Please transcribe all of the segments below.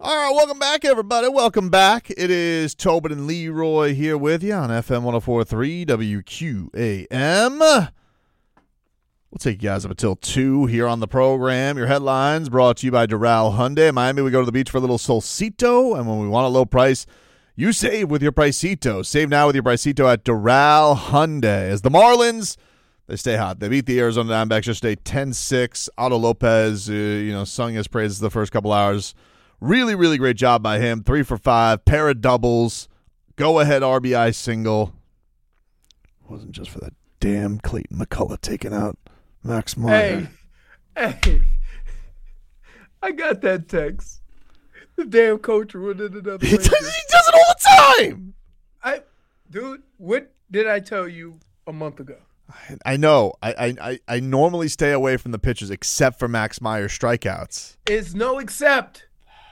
All right, welcome back, everybody. Welcome back. It is Tobin and Leroy here with you on FM 104.3 WQAM. We'll take you guys up until 2 here on the program. Your headlines brought to you by Doral Hyundai. In Miami, we go to the beach for a little Solcito, and when we want a low price, you save with your Pricito. Save now with your Pricito at Doral Hyundai. As the Marlins, they stay hot. They beat the Arizona Diamondbacks yesterday 10-6. Otto Lopez, sung his praises the first couple hours. Really, really great job by him. 3 for 5, pair of doubles, go-ahead RBI single. Wasn't just for that damn Clayton McCullough taking out Max Meyer. Hey, I got that text. The damn coach ruined another. He does it all the time. Dude, what did I tell you a month ago? I know. I normally stay away from the pitchers except for Max Meyer strikeouts. It's no except.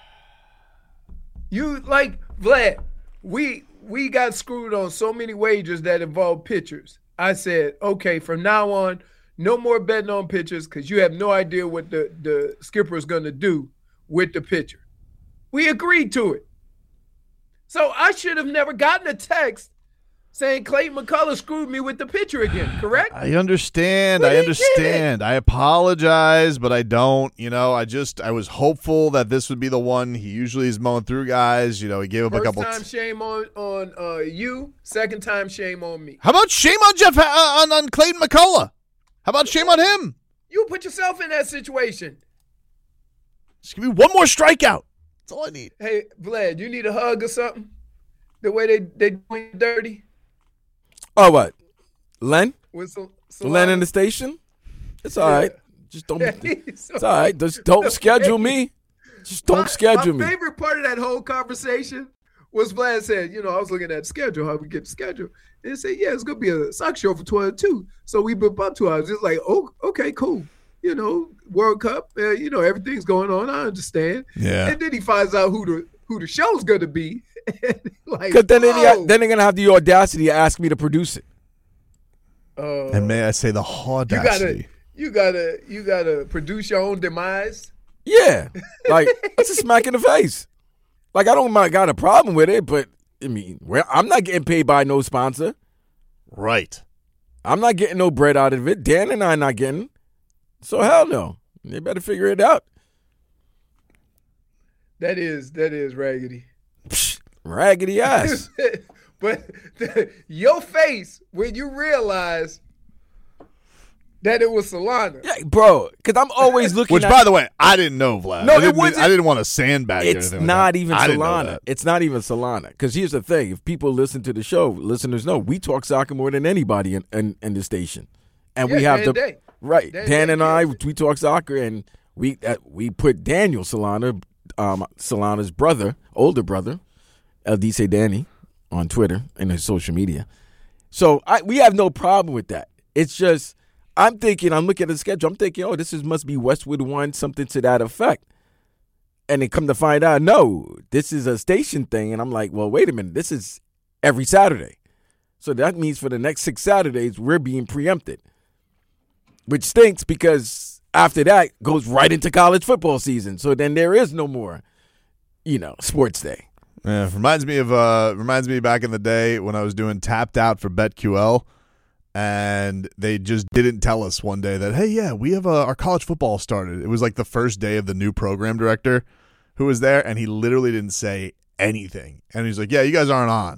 You like Vlad, we got screwed on so many wagers that involve pitchers. I said, okay, from now on, no more betting on pitchers because you have no idea what the skipper is going to do with the pitcher. We agreed to it. So I should have never gotten a text saying Clayton McCullough screwed me with the pitcher again, correct? I understand. I apologize, but I don't. I was hopeful that this would be the one. He usually is mowing through guys. He gave up a couple. First time shame on you. Second time shame on me. How about shame on Jeff on Clayton McCullough? How about shame on him? You put yourself in that situation. Just give me one more strikeout. That's all I need. Hey, Vlad, you need a hug or something? The way they doing you dirty? Oh, what? Len? With Len in the station? It's all right. Just don't. It's all right. Just don't schedule me. Just don't schedule me. My favorite part of that whole conversation was Vlad said, I was looking at the schedule, how we get the schedule. And he said, yeah, it's going to be a sock show for 12-2. So we booked about 2 hours. It's like, oh, okay, cool. World Cup, everything's going on. I understand. Yeah. And then he finds out who the show's going to be. Because then they're going to have the audacity to ask me to produce it. And may I say the audacity. You gotta produce your own demise. Yeah. Like, that's a smack in the face. Like, I don't got a problem with it, but, I'm not getting paid by no sponsor. Right. I'm not getting no bread out of it. Dan and I not getting. So, hell no. They better figure it out. That is raggedy. Raggedy ass. But your face when you realize that it was Solana. Yeah, bro, because I'm always looking Which, by the way, I didn't know, Vlad. No, I didn't want to sandbag you. It's not even Solana. It's not even Solana. Because here's the thing. If people listen to the show, listeners know, we talk soccer more than anybody in the station. And we have the – right. Dan and I, we talk soccer, and we put Daniel Solana, Solana's brother, older brother, El Dice Danny, on Twitter and his social media. So we have no problem with that. It's just I'm looking at the schedule. I'm thinking, this must be Westwood 1, something to that effect. And then come to find out, no, this is a station thing. And I'm like, well, wait a minute. This is every Saturday. So that means for the next 6 Saturdays, we're being preempted, which stinks because after that goes right into college football season. So then there is no more, sports day. Yeah, reminds me back in the day when I was doing Tapped Out for BetQL, and they just didn't tell us one day that, hey, yeah, we have our college football started. It was like the first day of the new program director who was there, and he literally didn't say anything. And he's like, yeah, you guys aren't on.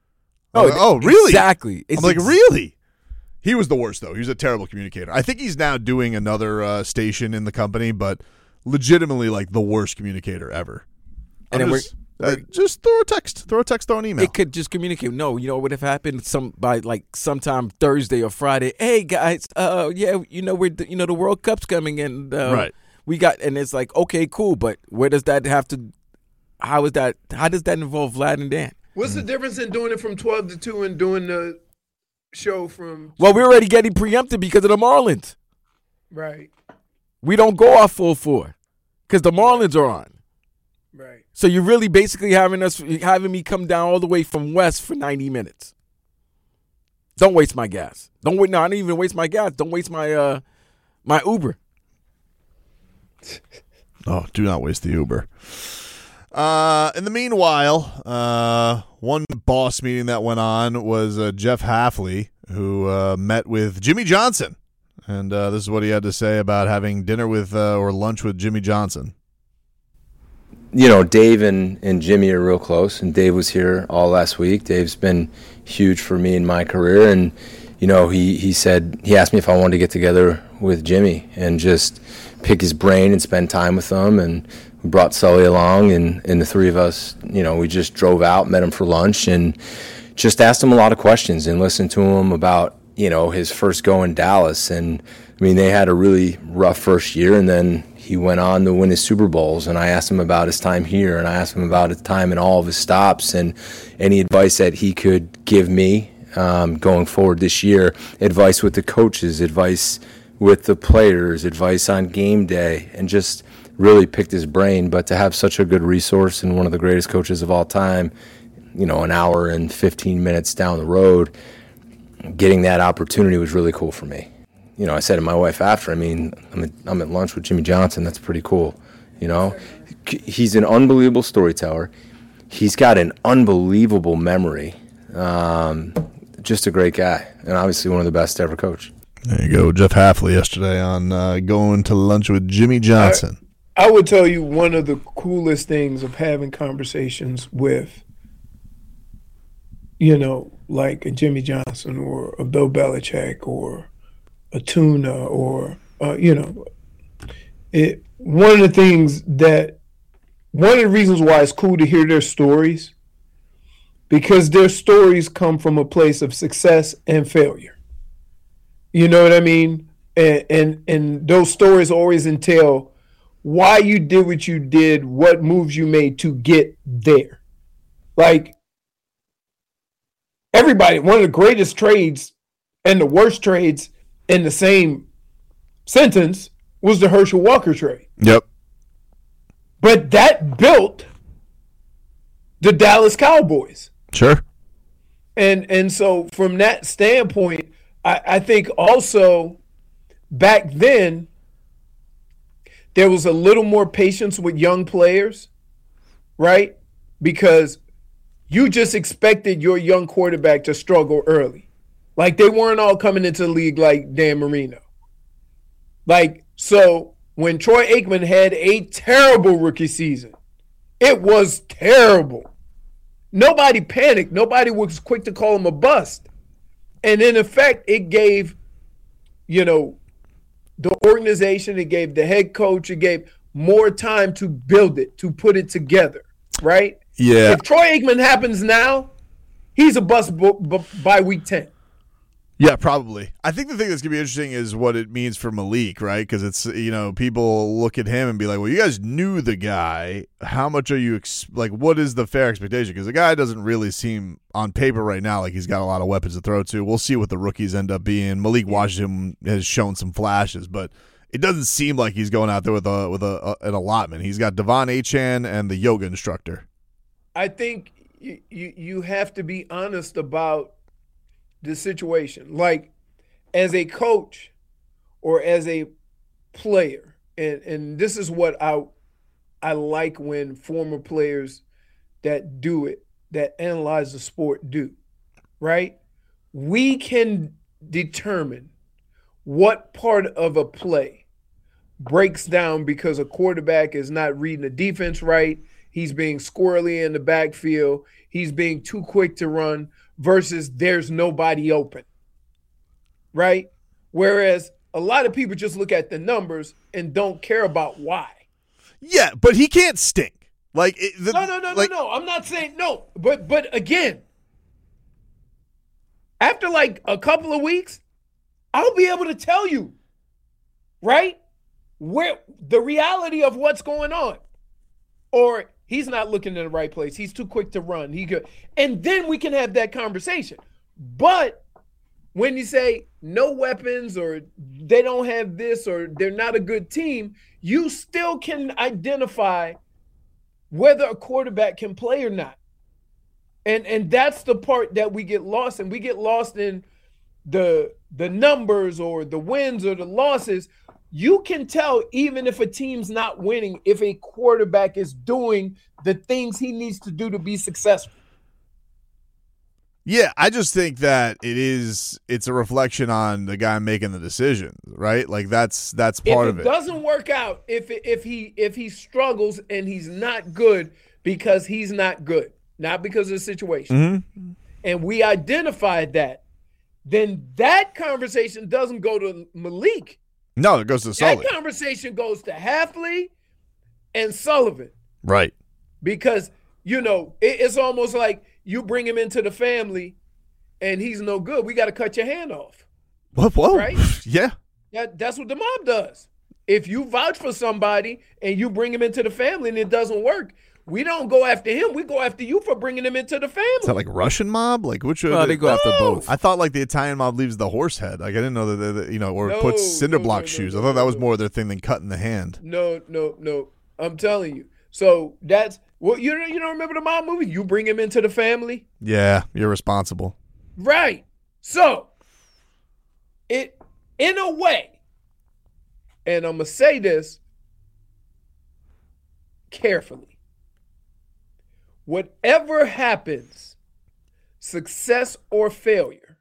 Really? Exactly. I'm like, really? He was the worst, though. He was a terrible communicator. I think he's now doing another station in the company, but legitimately like the worst communicator ever. And then just throw a text. Throw an email. It could just communicate. No, what would have happened by sometime Thursday or Friday. Hey guys, we're the World Cup's coming and right. We got, and it's like, okay, cool, but where does that have to? How does that involve Vlad and Dan? What's the difference in doing it from 12 to 2 and doing the show from? Well, we're already getting preempted because of the Marlins. Right. We don't go off full 4 because the Marlins are on. Right. So you're really basically having me come down all the way from West for 90 minutes. Don't waste my gas. I didn't even waste my gas. Don't waste my my Uber. Oh, do not waste the Uber. In the meanwhile, one boss meeting that went on was Jeff Hafley, who met with Jimmy Johnson. And this is what he had to say about having dinner with or lunch with Jimmy Johnson. You know, Dave and Jimmy are real close, and Dave was here all last week. Dave's been huge for me in my career, and, you know, he said, he asked me if I wanted to get together with Jimmy and just pick his brain and spend time with him, and we brought Sully along, and the three of us, you know, we just drove out, met him for lunch, and just asked him a lot of questions and listened to him about, you know, his first go in Dallas. And, I mean, they had a really rough first year, and then he went on to win his Super Bowls, and I asked him about his time here, and I asked him about his time in all of his stops and any advice that he could give me going forward this year, advice with the coaches, advice with the players, advice on game day, and just really picked his brain. But to have such a good resource and one of the greatest coaches of all time, you know, an hour and 15 minutes down the road, getting that opportunity was really cool for me. You know, I said to my wife after, I mean, I'm at lunch with Jimmy Johnson. That's pretty cool. You know, he's an unbelievable storyteller. He's got an unbelievable memory. Just a great guy, and obviously one of the best to ever coach. There you go, Jeff Hafley yesterday on going to lunch with Jimmy Johnson. I would tell you one of the coolest things of having conversations with, you know, like a Jimmy Johnson or a Bill Belichick or a Tuna or, you know, one of the reasons why it's cool to hear their stories, because their stories come from a place of success and failure. You know what I mean? And those stories always entail why you did what you did, what moves you made to get there. Like, everybody, one of the greatest trades and the worst trades in the same sentence was the Herschel Walker trade. Yep. But that built the Dallas Cowboys. Sure. And so from that standpoint, I think also back then there was a little more patience with young players, right? Because you just expected your young quarterback to struggle early. Like, they weren't all coming into the league like Dan Marino. Like, so when Troy Aikman had a terrible rookie season, it was terrible. Nobody panicked. Nobody was quick to call him a bust. And in effect, it gave, you know, the organization, it gave the head coach, it gave more time to build it, to put it together, right? Yeah. If Troy Aikman happens now, he's a bust by week 10. Yeah, probably. I think the thing that's going to be interesting is what it means for Malik, right? Because it's, you know, people look at him and be like, well, you guys knew the guy. How much are you, what is the fair expectation? Because the guy doesn't really seem on paper right now like he's got a lot of weapons to throw to. We'll see what the rookies end up being. Malik Washington has shown some flashes, but it doesn't seem like he's going out there with an allotment. He's got Devon Achane and the yoga instructor. I think you have to be honest about the situation. Like, as a coach or as a player, and this is what I like when former players that do it, that analyze the sport do, right? We can determine what part of a play breaks down because a quarterback is not reading the defense right, he's being squirrely in the backfield, he's being too quick to run, versus there's nobody open, right? Whereas a lot of people just look at the numbers and don't care about why. Yeah, but he can't stink. Like no. I'm not saying no, but again, after like a couple of weeks, I'll be able to tell you, right, where the reality of what's going on, or he's not looking in the right place. He's too quick to run. And then we can have that conversation. But when you say no weapons or they don't have this or they're not a good team, you still can identify whether a quarterback can play or not. And that's the part that we get lost in. We get lost in the numbers or the wins or the losses You can tell even if a team's not winning, if a quarterback is doing the things he needs to do to be successful. Yeah, I just think that it's a reflection on the guy making the decision, right? Like that's part of it. If it doesn't work out, if he struggles and he's not good because he's not good, not because of the situation, and we identified that, then that conversation doesn't go to Malik. No, it goes to Sully. That conversation goes to Hafley and Sullivan. Right. Because, it's almost like you bring him into the family and he's no good. We got to cut your hand off. Whoa. Right? Yeah. That's what the mob does. If you vouch for somebody and you bring him into the family and it doesn't work, we don't go after him. We go after you for bringing him into the family. Is that like Russian mob? Like which? Well, they go after both. I thought like the Italian mob leaves the horse head. Like I didn't know that puts cinder block shoes. I thought that was more their thing than cutting the hand. No. I'm telling you. So that's you don't remember the mob movie? You bring him into the family. Yeah, you're responsible. Right. So it in a way, and I'm gonna say this carefully. Whatever happens, success or failure,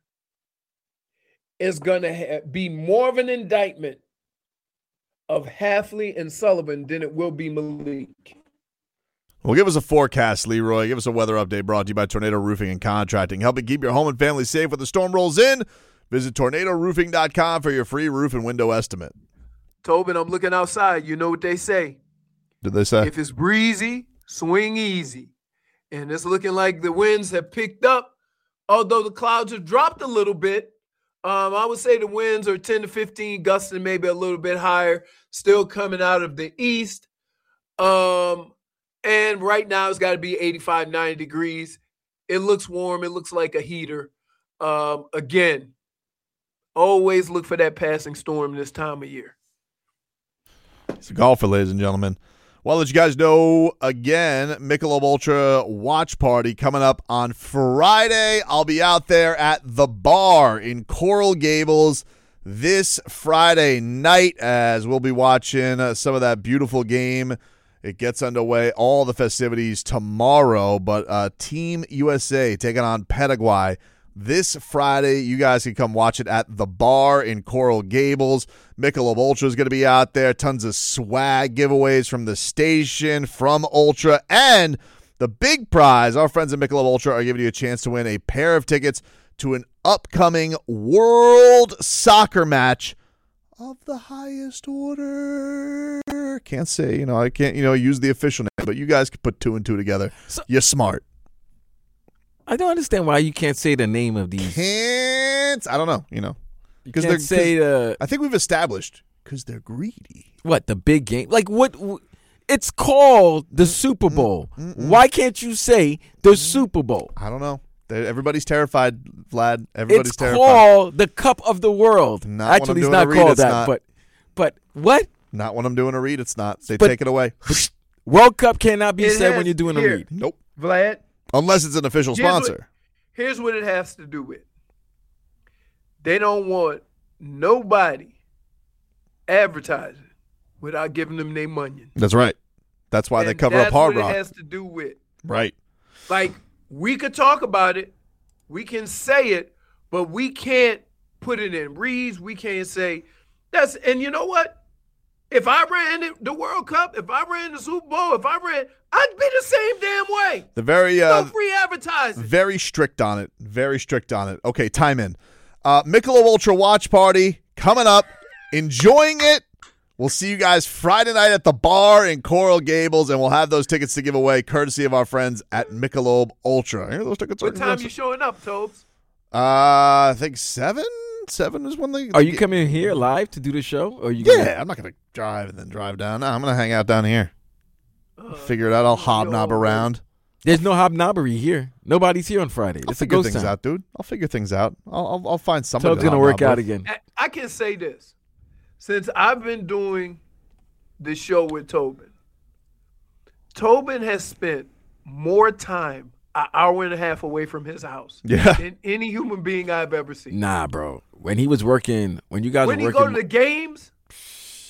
is going to be more of an indictment of Hafley and Sullivan than it will be Malik. Well, give us a forecast, Leroy. Give us a weather update brought to you by Tornado Roofing and Contracting. Helping keep your home and family safe when the storm rolls in. Visit tornadoroofing.com for your free roof and window estimate. Tobin, I'm looking outside. You know what they say. Did they say? If it's breezy, swing easy. And it's looking like the winds have picked up, although the clouds have dropped a little bit. I would say the winds are 10 to 15, gusting maybe a little bit higher, still coming out of the east. And right now it's got to be 85, 90 degrees. It looks warm. It looks like a heater. Again, always look for that passing storm this time of year. It's a golfer, ladies and gentlemen. Well, let you guys know again, Michelob Ultra watch party coming up on Friday. I'll be out there at the bar in Coral Gables this Friday night as we'll be watching some of that beautiful game. It gets underway, all the festivities tomorrow, but Team USA taking on Paraguay this Friday. You guys can come watch it at the bar in Coral Gables. Michelob Ultra is going to be out there. Tons of swag giveaways from the station, from Ultra. And the big prize, our friends at Michelob Ultra are giving you a chance to win a pair of tickets to an upcoming World Soccer match of the highest order. Can't say, I can't, use the official name, but you guys can put two and two together. So, you're smart. I don't understand why you can't say the name of these. I don't know, Because they say I think we've established because they're greedy. What, the big game? Like what? It's called the Super Bowl. Why can't you say the Super Bowl? I don't know. Everybody's terrified, Vlad. Everybody's terrified. It's called the Cup of the World. Actually, it's not called that. But what? Not when I'm doing a read. It's not. They take it away. World Cup cannot be said when you're doing a read. Nope. Vlad. Unless it's an official sponsor. Here's what it has to do with. They don't want nobody advertising without giving them their money. That's right. That's why they cover up Hard Rock. That's what it has to do with. Right. Like, we could talk about it. We can say it, but we can't put it in reads. We can't say that's, and you know what? If I ran the World Cup, if I ran the Super Bowl, I'd be the same damn way. No free advertising. Very strict on it. Very strict on it. Okay, time in. Michelob Ultra watch party coming up. Enjoying it. We'll see you guys Friday night at the bar in Coral Gables, and we'll have those tickets to give away, courtesy of our friends at Michelob Ultra. Those tickets what time are you showing up, Tobes? I think 7. 7 is when they. Are you coming here live to do the show? Or you? Yeah, I'm not going to drive and then drive down. No, I'm going to hang out down here. Figure it out. I'll hobnob around. There's no hobnobbery here. Nobody's here on Friday. I'll figure things out, dude. I'll figure things out. I'll find somebody. It's going to work out again. I can say this. Since I've been doing the show with Tobin, Tobin has spent more time an hour and a half away from his house than any human being I've ever seen. Nah, bro. When he was working, when you guys were working. When he go to the games,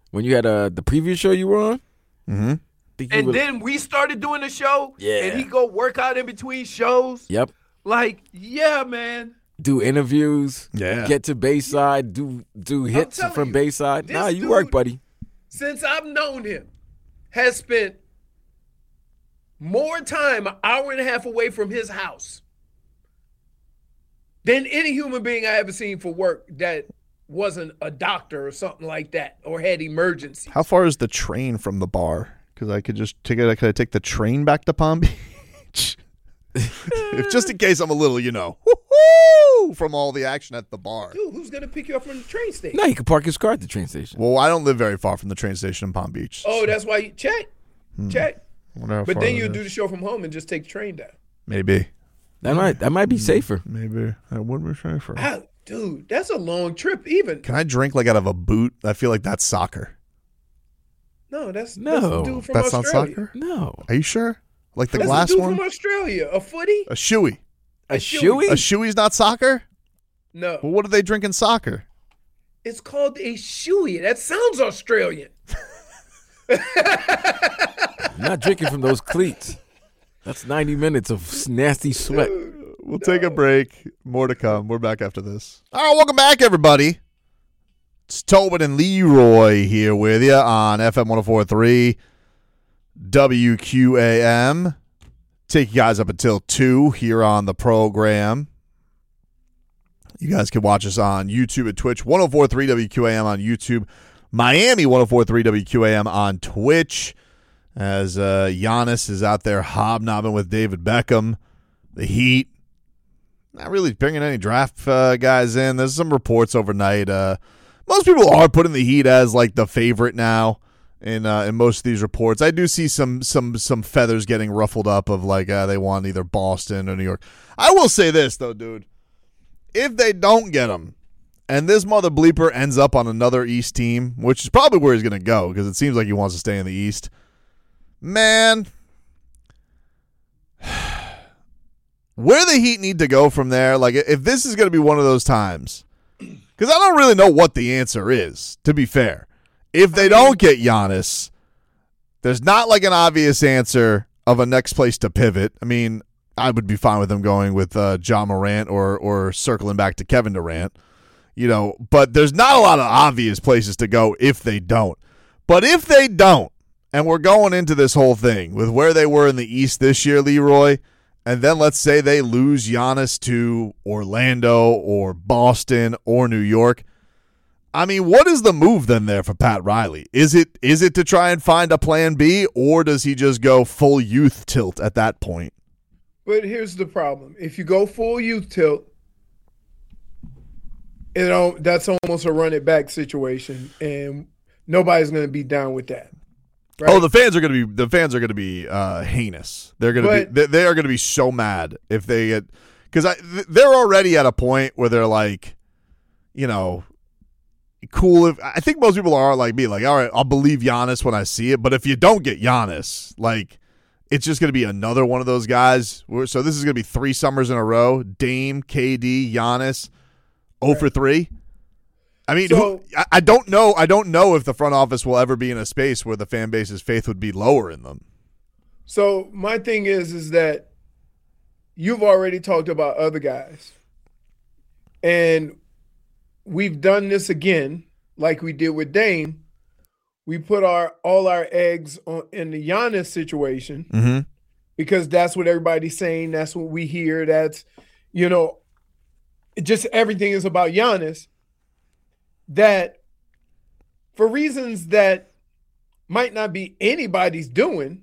when you had the previous show you were on. Mm-hmm. And then we started doing the show. Yeah. And he go work out in between shows. Yep. Like, yeah, man. Do interviews. Yeah. Get to Bayside. Do hits from Bayside. Nah, you work, buddy. Since I've known him, has spent more time, an hour and a half away from his house, than any human being I ever seen for work that wasn't a doctor or something like that, or had emergencies. How far is the train from the bar? Because I could just take it. Could I take the train back to Palm Beach? If just in case I'm a little, woo-hoo, from all the action at the bar. Dude, who's gonna pick you up from the train station? No, you can park his car at the train station. Well, I don't live very far from the train station in Palm Beach. Oh, that's why you check. But then you do the show from home and just take the train down. Maybe. That might be safer. Maybe that would be safer. Dude, that's a long trip. Even can I drink like out of a boot? I feel like that's soccer. No, that's the dude from that's Australia. Not soccer. No, are you sure? Like the that's glass the dude one from Australia, a footy, a shoey. A shoey? A shoey's not soccer. No. Well, what do they drink in soccer? It's called a shoey. That sounds Australian. You're not drinking from those cleats. That's 90 minutes of nasty sweat. We'll take a break. More to come. We're back after this. All right, welcome back, everybody. It's Tobin and Leroy here with you on FM 104.3 WQAM. Take you guys up until 2 here on the program. You guys can watch us on YouTube and Twitch. 104.3 WQAM on YouTube. Miami 104.3 WQAM on Twitch. As Giannis is out there hobnobbing with David Beckham. The Heat. Not really bringing any draft guys in. There's some reports overnight. Most people are putting the Heat as like the favorite now in most of these reports. I do see some feathers getting ruffled up of like they want either Boston or New York. I will say this though, dude. If they don't get him, and this mother bleeper ends up on another East team, which is probably where he's going to go because it seems like he wants to stay in the East, man, where the Heat need to go from there, like if this is going to be one of those times, because I don't really know what the answer is, to be fair. If they don't get Giannis, there's not like an obvious answer of a next place to pivot. I mean, I would be fine with them going with Ja Morant or circling back to Kevin Durant, but there's not a lot of obvious places to go if they don't. But if they don't, and we're going into this whole thing with where they were in the East this year, Leroy, and then let's say they lose Giannis to Orlando or Boston or New York. I mean, what is the move then there for Pat Riley? Is it to try and find a plan B, or does he just go full youth tilt at that point? But here's the problem. If you go full youth tilt, that's almost a run it back situation, and nobody's going to be down with that. Right? Oh, the fans are going to be heinous. They are going to be so mad if they get, because they're already at a point where they're like, cool. If I think most people are like me, like, all right, I'll believe Giannis when I see it. But if you don't get Giannis, like, it's just going to be another one of those guys. So this is going to be 3 summers in a row. Dame, KD, Giannis, 0 for 3. I mean, I don't know. I don't know if the front office will ever be in a space where the fan base's faith would be lower in them. So my thing is that you've already talked about other guys, and we've done this again, like we did with Dame. We put all our eggs in the Giannis situation because that's what everybody's saying. That's what we hear. That's, just everything is about Giannis. That for reasons that might not be anybody's doing,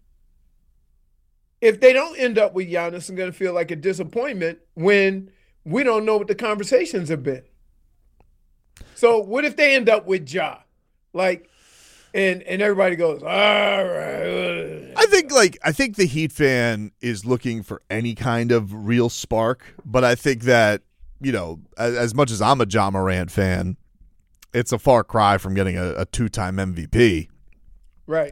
if they don't end up with Giannis, it's going to feel like a disappointment when we don't know what the conversations have been. So what if they end up with Ja? Like, and everybody goes, all right. I think the Heat fan is looking for any kind of real spark, but I think that, as much as I'm a Ja Morant fan, it's a far cry from getting a 2-time MVP. Right.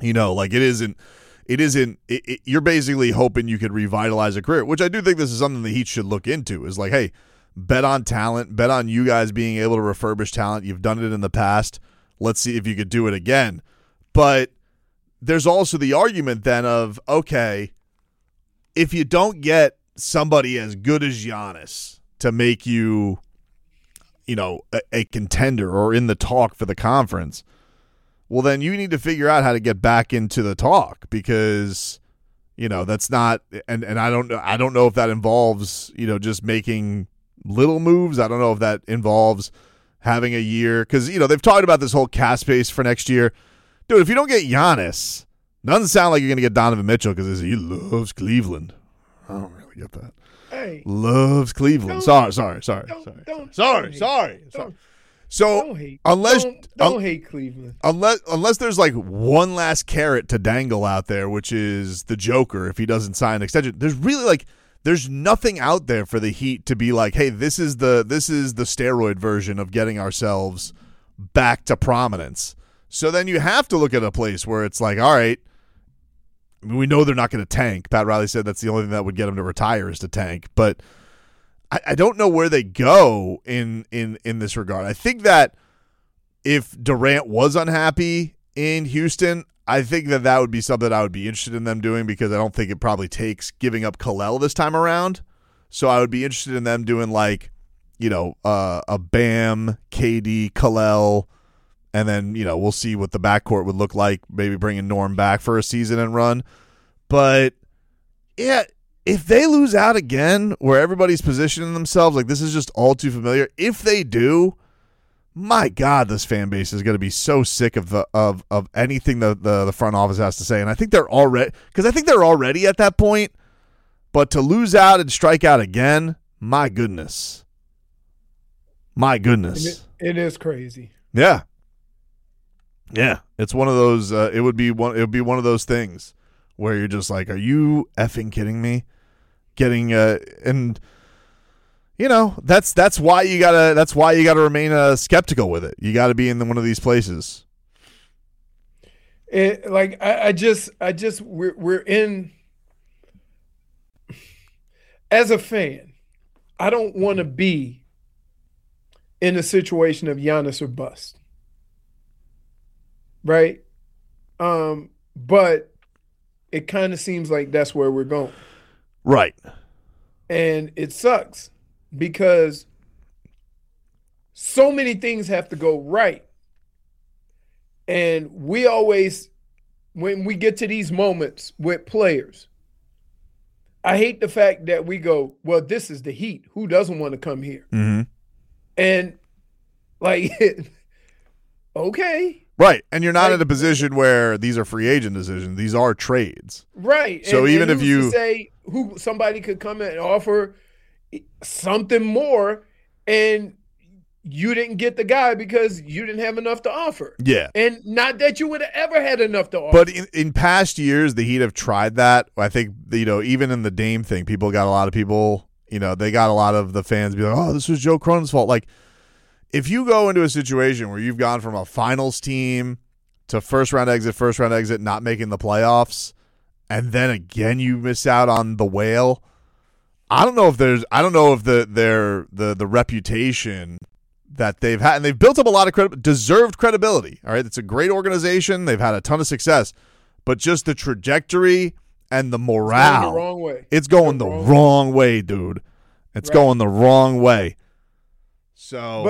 You're basically hoping you could revitalize a career, which I do think this is something the Heat should look into, is like, hey, bet on talent, bet on you guys being able to refurbish talent. You've done it in the past. let's see if you could do it again. But there's also the argument then of, okay, if you don't get somebody as good as Giannis to make you, a contender or in the talk for the conference, well, then you need to figure out how to get back into the talk because, that's not, and I don't know if that involves, just making little moves. I don't know if that involves having a year because, they've talked about this whole cap space for next year. Dude, if you don't get Giannis, doesn't sound like you're going to get Donovan Mitchell because he loves Cleveland. I don't really get that. Hey, loves Cleveland. Sorry. So don't hate Cleveland. Unless there's like one last carrot to dangle out there, which is the Joker if he doesn't sign an extension. There's really there's nothing out there for the Heat to be like, hey, this is the steroid version of getting ourselves back to prominence. So then you have to look at a place where it's like, all right, I mean, we know they're not going to tank. Pat Riley said that's the only thing that would get them to retire is to tank. But I don't know where they go in this regard. I think that if Durant was unhappy in Houston, I think that would be something I would be interested in them doing because I don't think it probably takes giving up Kalel this time around. So I would be interested in them doing like, a Bam, KD, Kalel, and then, we'll see what the backcourt would look like, maybe bringing Norm back for a season and run. But, yeah, if they lose out again where everybody's positioning themselves, like this is just all too familiar, if they do, my God, this fan base is going to be so sick of anything the front office has to say. And I think they're already at that point. But to lose out and strike out again, my goodness. It is crazy. Yeah. Yeah, it's one of those. It would be one of those things where you're just like, "Are you effing kidding me?" Getting and that's why you gotta remain skeptical with it. You got to be in one of these places. We're in. As a fan, I don't want to be in a situation of Giannis or bust. Right? But it kind of seems like that's where we're going. Right. And it sucks because so many things have to go right. And we always, when we get to these moments with players, I hate the fact that we go, well, this is the Heat. Who doesn't want to come here? Mm-hmm. And okay. Right, and you're not in a position where these are free agent decisions; these are trades. Right. So even if you say somebody could come in and offer something more, and you didn't get the guy because you didn't have enough to offer. Yeah, and not that you would have ever had enough to offer. But in past years, the Heat have tried that. I think even in the Dame thing, they got a lot of the fans be like, "Oh, this was Joe Cronin's fault." Like, if you go into a situation where you've gone from a finals team to first round exit, not making the playoffs, and then again you miss out on the whale, I don't know if the reputation that they've had, and they've built up a lot of deserved credibility. All right, it's a great organization. They've had a ton of success, but just the trajectory and the morale, it's going the wrong way, dude. It's going the wrong way. So,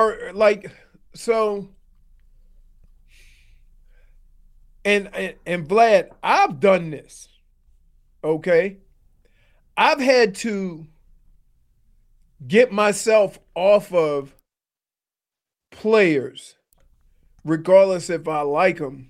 and Vlad, I've done this. Okay, I've had to get myself off of players, regardless if I like them,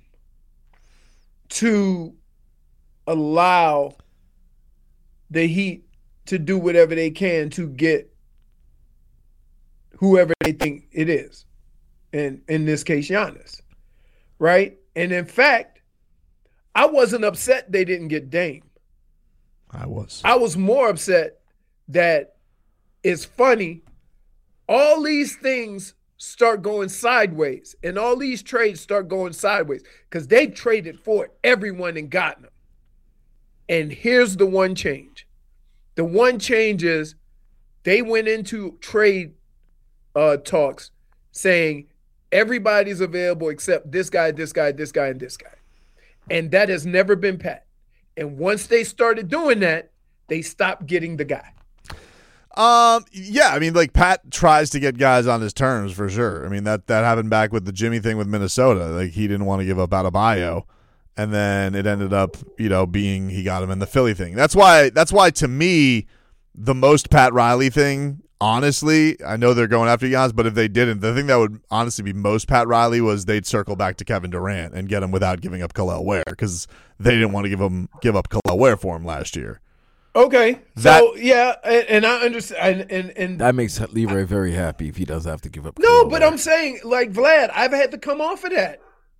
to allow the Heat to do whatever they can to get whoever they think it is, and in this case, Giannis, right? And in fact, I wasn't upset they didn't get Dame. I was more upset that it's funny, all these things start going sideways, and all these trades start going sideways because they traded for everyone and gotten them. And here's the one change. The one change is they went into trade talks saying everybody's available except this guy, this guy, this guy, and this guy. And that has never been Pat. And once they started doing that, they stopped getting the guy. Yeah, I mean, like Pat tries to get guys on his terms for sure. I mean, that happened back with the Jimmy thing with Minnesota. Like he didn't want to give up Adebayo, and then it ended up, being he got him in the Philly thing. That's why to me, the most Pat Riley thing, honestly, I know they're going after Giannis, but if they didn't, the thing that would honestly be most Pat Riley was they'd circle back to Kevin Durant and get him without giving up Kel'el Ware because they didn't want to give up Kel'el Ware for him last year. Okay, so yeah, and I understand, and that makes Leroy very happy if he does have to give up. No, but I'm saying, like Vlad, I've had to come off of that.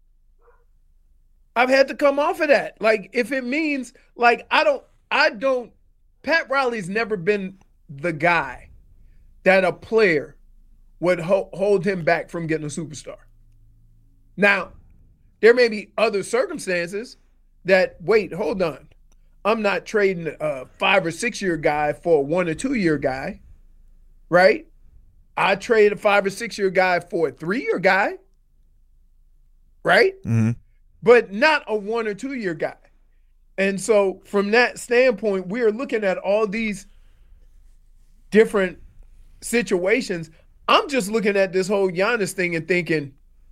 Like, if it means, like, I don't. Pat Riley's never been the guy that a player would hold him back from getting a superstar. Now, there may be other circumstances that, wait, hold on. I'm not trading a 5 or 6 year guy for a 1 or 2 year guy, right? I trade a 5 or 6 year guy for a 3 year guy, right? Mm-hmm. But not a 1 or 2 year guy. And so from that standpoint, we are looking at all these different situations. I'm just looking at this whole Giannis thing and thinking,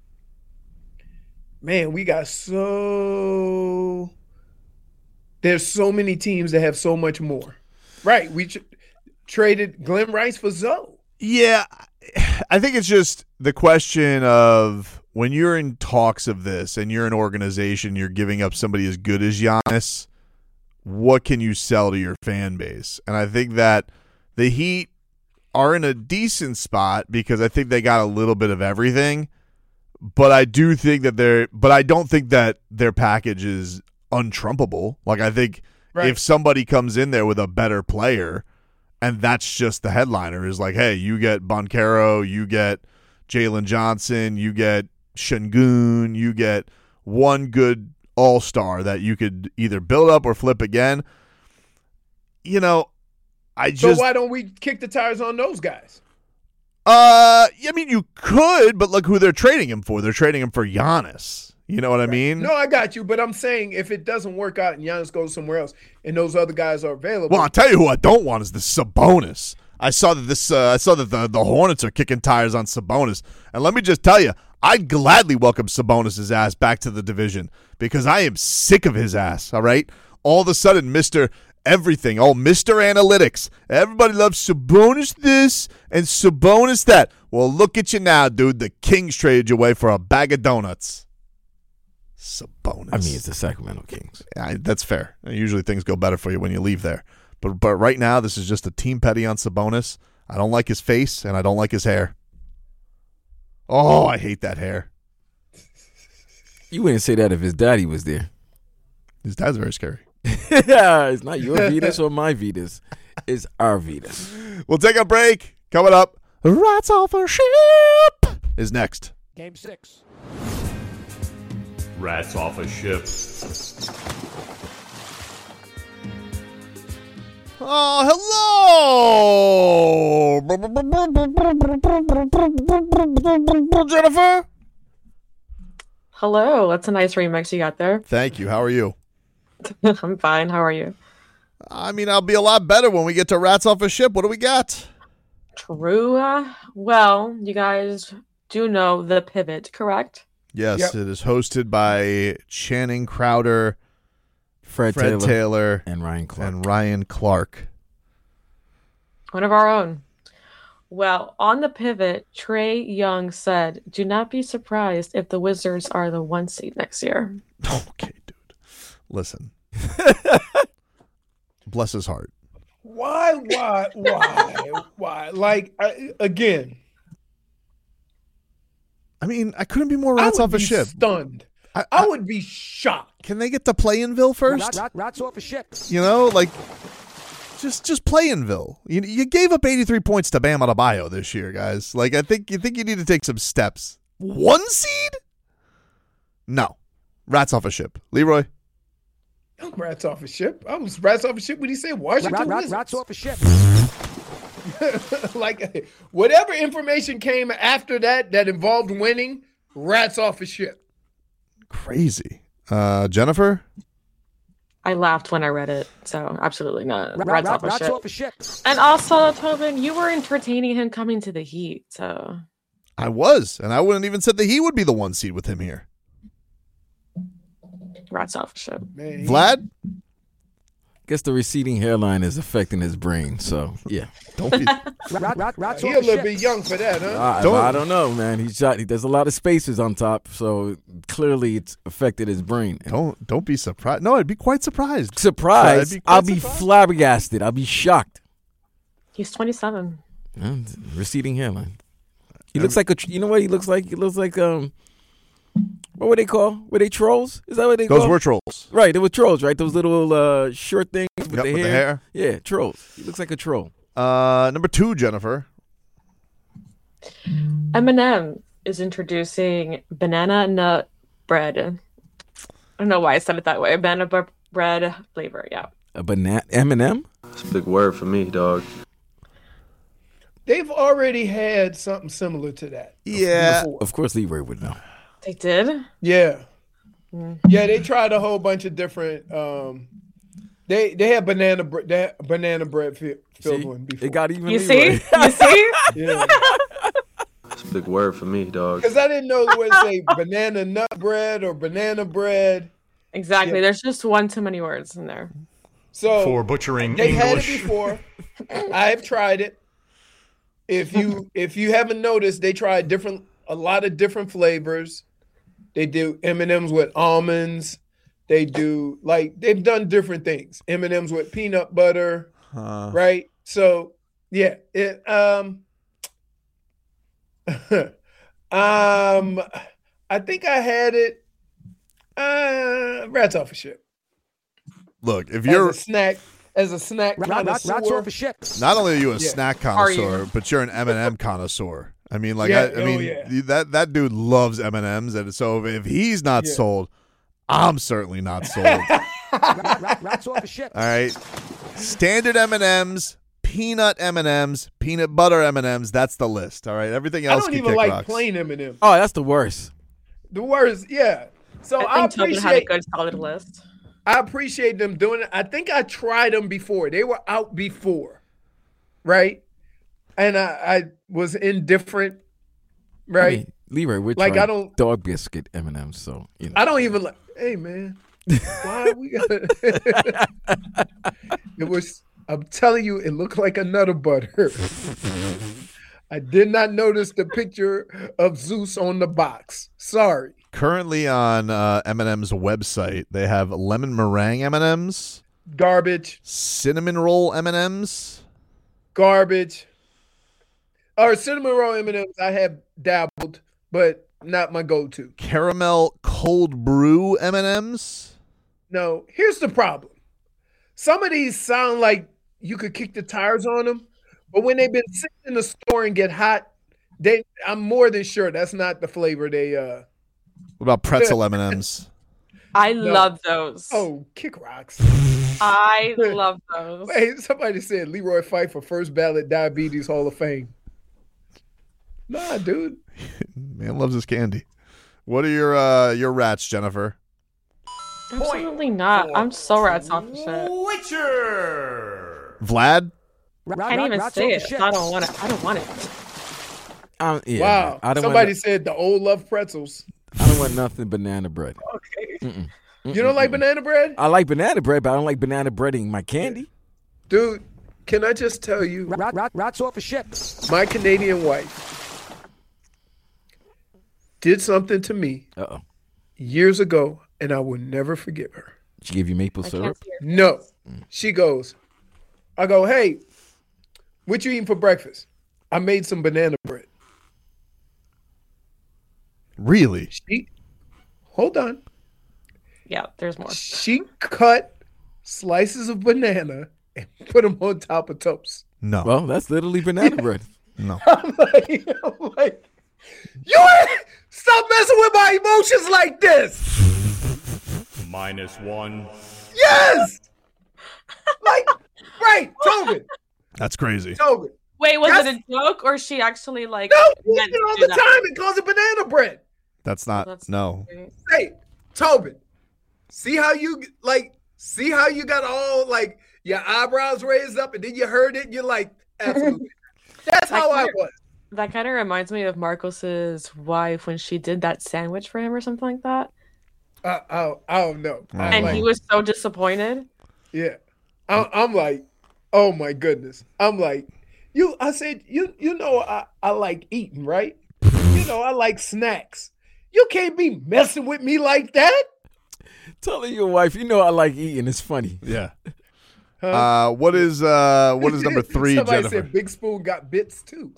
man, there's so many teams that have so much more. Right. We traded Glenn Rice for Zoe. Yeah. I think it's just the question of when you're in talks of this and you're an organization, you're giving up somebody as good as Giannis, what can you sell to your fan base? And I think that the Heat are in a decent spot because I think they got a little bit of everything. But I don't think that their package is untrumpable. Like, I think if somebody comes in there with a better player and that's just the headliner is like, hey, you get Banchero, you get Jalen Johnson, you get Şengün, you get one good all-star that you could either build up or flip again. So why don't we kick the tires on those guys? I mean, you could, but look who they're trading him for. They're trading him for Giannis. You know what I mean? No, I got you, but I'm saying if it doesn't work out and Giannis goes somewhere else and those other guys are available. Well, I'll tell you who I don't want is the Sabonis. I saw that the Hornets are kicking tires on Sabonis. And let me just tell you, I'd gladly welcome Sabonis' ass back to the division because I am sick of his ass, all right? All of a sudden, Mr. Everything, Mr. Analytics. Everybody loves Sabonis this and Sabonis that. Well, look at you now, dude. The Kings traded you away for a bag of donuts. Sabonis. I mean, it's the Sacramento Kings. Yeah, that's fair. Usually things go better for you when you leave there. But right now, this is just a team petty on Sabonis. I don't like his face, and I don't like his hair. Oh, I hate that hair. You wouldn't say that if his daddy was there. His dad's very scary. Yeah, it's not your Vetus or my Vetus. It's our Vetus. We'll take a break. Coming up, Rats Off a Ship is next. Game 6. Rats Off a Ship. Oh, hello, Jennifer. Hello. That's a nice remix you got there. Thank you. How are you? I'm fine. How are you? I mean, I'll be a lot better when we get to Rats Off a Ship. What do we got? True. Well, you guys do know The Pivot, correct? Yes, yep. It is hosted by Channing Crowder, Fred Taylor, and Ryan Clark. One of our own. Well, on The Pivot, Trae Young said, "Do not be surprised if the Wizards are the 1 seed next year." Okay, dude. Listen. Bless his heart. Why? Like, again. I mean, I couldn't be more Rats Off a Ship. Stunned. I would be shocked. Can they get to Play-in-Ville first? Rats Off a Ship. Like, just Play-in-Ville. You gave up 83 points to Bam Adebayo this year, guys. Like, I think you need to take some steps. 1 seed? No. Rats Off a Ship. Leroy? I'm Rats Off a Ship. I was Rats Off a Ship when he said Washington Wizards. Rats Off a Ship. Like, whatever information came after that involved winning, Rats off a ship. Crazy. Jennifer? I laughed when I read it, so absolutely not. Rats off a ship. And also, Tobin, you were entertaining him coming to the Heat, so. I was, and I wouldn't even said that he would be the 1 seed with him here. Rats off a ship. Man, Vlad? Guess the receding hairline is affecting his brain, so yeah. Don't be. Rats he off a a little ship. bit young for that, huh? I don't know, man. There's a lot of spaces on top, so clearly it's affected his brain. Don't be surprised. No, I'd be quite surprised. Surprised? I'll be surprised. flabbergasted. I'll be shocked. He's 27. Receding hairline. He looks like you know what he looks like? He looks like what were they called? Were they trolls? Is that what they called? Those were trolls. Right, they were trolls, right? Those little short things with Yep, the with hair. the hair. Yeah, trolls. He looks like a troll. Number 2, Jennifer. Eminem is introducing banana nut bread. I don't know why I said it that way. Banana bread flavor, yeah. A banana M&M? It's a big word for me, dog. They've already had something similar to that. Yeah. Before. Of course, Leroy would know. They did? Yeah. Yeah, they tried a whole bunch of different. They had banana bread filled one before. It got even. You Leroy. see? You see? Yeah. It's a big word for me, dog. Because I didn't know where to say banana nut bread or banana bread. Exactly. Yeah. There's just one too many words in there. So For butchering they had it English. before. I've tried it. If you haven't noticed, they tried a lot of different flavors. They do M&Ms with almonds. They do they've done different things. M&Ms with peanut butter, right? So yeah, it I think I had it. Rats off a ship. Look, if you're as a snack Rats connoisseur. off a ship. not only are you a Yeah. snack Are you? connoisseur, but you're an M&M connoisseur. I mean, like, Yeah, I mean, yeah. that dude loves M&Ms, and so if he's not Yeah. sold, I'm certainly not sold. Rats off a ship. All right, standard M&Ms, peanut M&Ms, peanut butter M&Ms. That's the list. All right, everything I else don't can even kick like rocks. plain M&M. Oh, that's the worst. The worst, yeah. So I I think Tobin had a appreciate good solid list. I appreciate them doing it. I think I tried them before. They were out before, right? And I was indifferent, right? I mean, Leroy, we're Like, trying I don't- dog biscuit M&Ms, so you know. I don't even like. Hey man, why we gotta? It was. I'm telling you, it looked like a Nutter Butter. I did not notice the picture of Zeus on the box. Sorry. Currently on M&M's website, they have lemon meringue M&Ms, Garbage. cinnamon roll M&Ms. Garbage. Or cinnamon roll M&Ms, I have dabbled, but not my go-to. Caramel cold brew M&Ms. No, here's the problem. Some of these sound like you could kick the tires on them, but when they've been sitting in the store and get hot, I'm more than sure that's not the flavor they What about pretzel M&Ms? I love those. Oh, kick rocks. I love those. Hey, somebody said Leroy Pfeiffer first ballot Diabetes Hall of Fame. Nah, dude. Man loves his candy. What are your rats, Jennifer? Absolutely not. I'm so rats off the shit. Witcher. Vlad? I can't even say it. I don't want it. I don't want it. Yeah, Wow. I don't Somebody want, said the old love pretzels. I don't want nothing banana bread. Okay. You don't like banana bread? I like banana bread, but I don't like banana bread in my candy. Dude, can I just tell you, Rats off a ship. my Canadian wife did something to me Uh-oh. years ago, and I will never forgive her. She gave you maple I syrup? can't see her. No. She goes, I go, hey, what you eating for breakfast? I made some banana bread. Really? Hold on. Yeah, there's more. She cut slices of banana and put them on top of toast. No. Well, that's literally banana bread. No. I'm like, you ain't stop messing with my emotions like this. -1. Yes. Like, right, Tobin. That's crazy. Tobin. Wait, was That's- it a joke or she actually like? No, you meant eat it to all do the that? time and calls it banana bread. That's not. No. Hey, Tobin, see how you got all like your eyebrows raised up, and then you heard it, and you're like, absolutely. That's how I was. That kind of reminds me of Marcos's wife when she did that sandwich for him or something like that. I don't know. And he was so disappointed. Yeah. I'm like, oh my goodness. I'm like, I said, you know, I like eating, right? You know, I like snacks. You can't be messing with me like that. Telling your wife, you know, I like eating. It's funny. Yeah. What is number 3, Somebody Jennifer? said Big Spoon got bits too.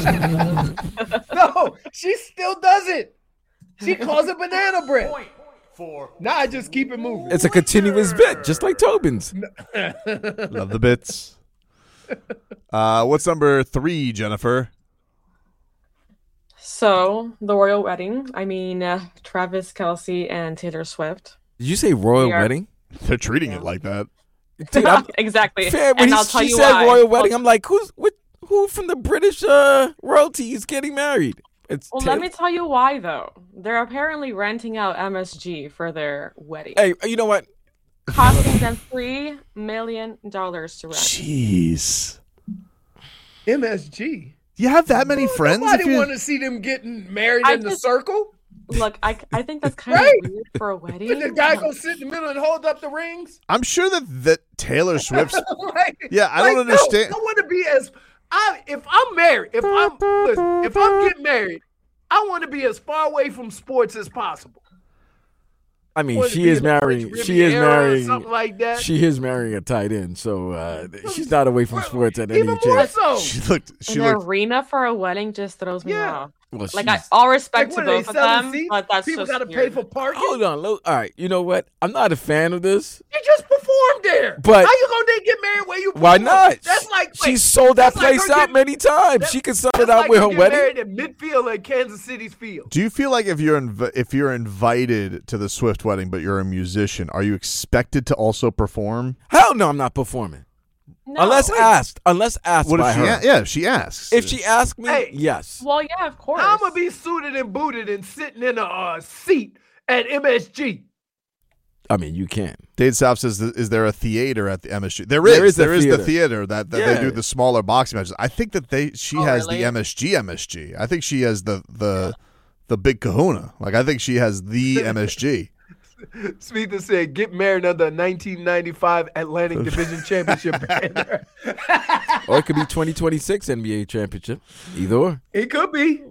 No, she still does it. She calls it banana bread. Now I just keep it moving. It's a continuous bit, just like Tobin's. Love the bits. What's number 3, Jennifer? So, the royal wedding. I mean, Travis Kelce and Taylor Swift. Did you say royal wedding? They're treating it like that. Dude, exactly. Fair, when and I'll tell she you said why. royal wedding, I'm like, who from the British royalty is getting married? Let me tell you why, though. They're apparently renting out MSG for their wedding. Hey, you know what? Costing them $3 million to rent. Jeez. MSG. You have that many friends? Nobody want to see them getting married in the circle. Look, I think that's kind of weird for a wedding. Did the guy go sit in the middle and hold up the rings? I'm sure that Taylor Swift's. I don't understand. No, I want to be if I'm married, if I'm getting married, I want to be as far away from sports as possible. I mean, she is marrying. Something like that. She is marrying a tight end, so she's not away from sports at any Even more chance. so. She An looked. arena for a wedding just throws me off. Well, All respect Like, to what are both they of selling them, seats? but that's People just got to pay weird. for parking. Hold on, all right. You know what? I'm not a fan of this. You just performed there. But how you gonna get married where you? Why performed? not? That's like She sold that that's like place her out getting- many times. She could sell it out like with her getting wedding. married at midfield at Kansas City's field. Do you feel like if you're invited to the Swift wedding, but you're a musician, are you expected to also perform? Hell no, I'm not performing. No. Unless asked What by if her. Yeah, she asks. If she asked me, Hey. yes. Well, yeah, of course. I'm gonna be suited and booted and sitting in a seat at MSG. I mean, you can. Dade South says, "Is there a theater at the MSG?" There is a the theater. theater that they Yeah. do the smaller boxing matches. I think that she has really? the MSG. I think she has the big Kahuna. Like I think she has the MSG. Smeetha said, "Get married under a 1995 Atlantic Division Championship banner." Or it could be 2026 NBA championship. Either or. It could be.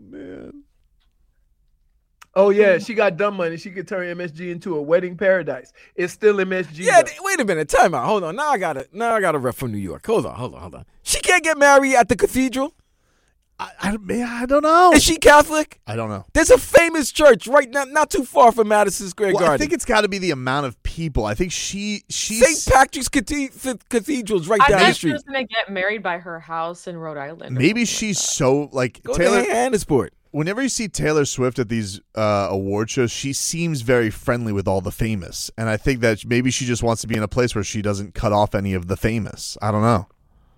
Oh yeah, she got dumb money. She could turn MSG into a wedding paradise. It's still MSG. Yeah, though. wait a minute. Time out. Hold on. Now I got a rep from New York. Hold on. She can't get married at the cathedral? I don't know. Is she Catholic? I don't know. There's a famous church right now, not too far from Madison Square Garden. I think it's got to be the amount of people. I think she's St. Patrick's Cathedral's right down the I think street. she's gonna get married by her house in Rhode Island. Maybe she's so like Go Taylor. to Hannahsport. Whenever you see Taylor Swift at these award shows, she seems very friendly with all the famous, and I think that maybe she just wants to be in a place where she doesn't cut off any of the famous. I don't know.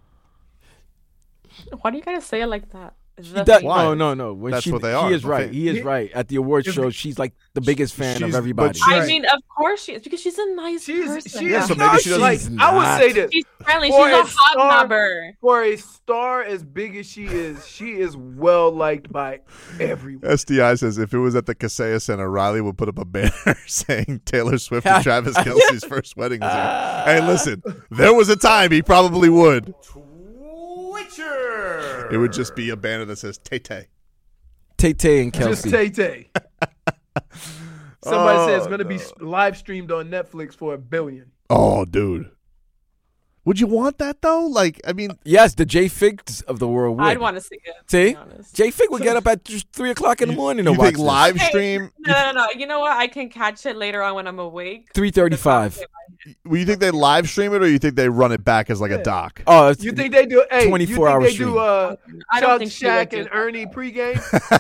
Why do you gotta say it like that? Why? No. When That's she, what they are. He is right. He is right. At the award show, she's like the biggest fan of everybody. but I mean, of course she is, because she's a nice person. Yeah, so maybe she doesn't. Like, I would say this. She's friendly. For She's a a star- hobnobber. For a star as big as she is well liked by everyone. SDI says if it was at the Kaseya Center, Riley would put up a banner saying Taylor Swift and Travis Kelce's first wedding was here. Hey, listen, there was a time he probably would. Twitcher. It would just be a banner that says Tay-Tay. Tay-Tay and Kelsey. Just Tay-Tay. Somebody said it's going to be live streamed on Netflix for $1 billion. Oh, dude. Would you want that, though? Like, I mean... Yes, the Jay Figs of the world would. I'd want to see it. See? Jay Fig would get up at 3 o'clock in the morning to You watch think this. live stream... No. You know what? I can catch it later on when I'm awake. 3:35. Well, you think they live stream it, or you think they run it back as like a doc? Oh, You think they do? Hey, 24-hour you think they stream. do? I don't Chuck, think she would Shaq, do and that. Ernie pregame.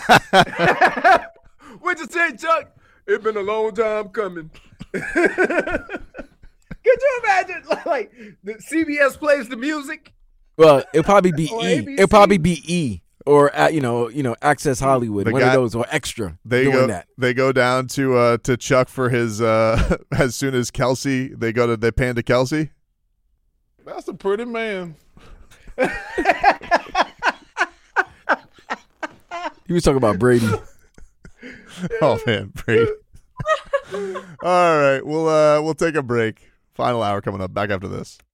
What'd you say, Chuck? It's been a long time coming. Could you imagine, like, the CBS plays the music? Well, it'll probably be Or E. ABC? It'll probably be E. or Access Hollywood, one of those, or Extra. They doing that. They go down to Chuck for his as soon as Kelsey. They pan to Kelsey. That's a pretty man. He was talking about Brady. Oh man, Brady. All right, we'll take a break. Final hour coming up. Back after this.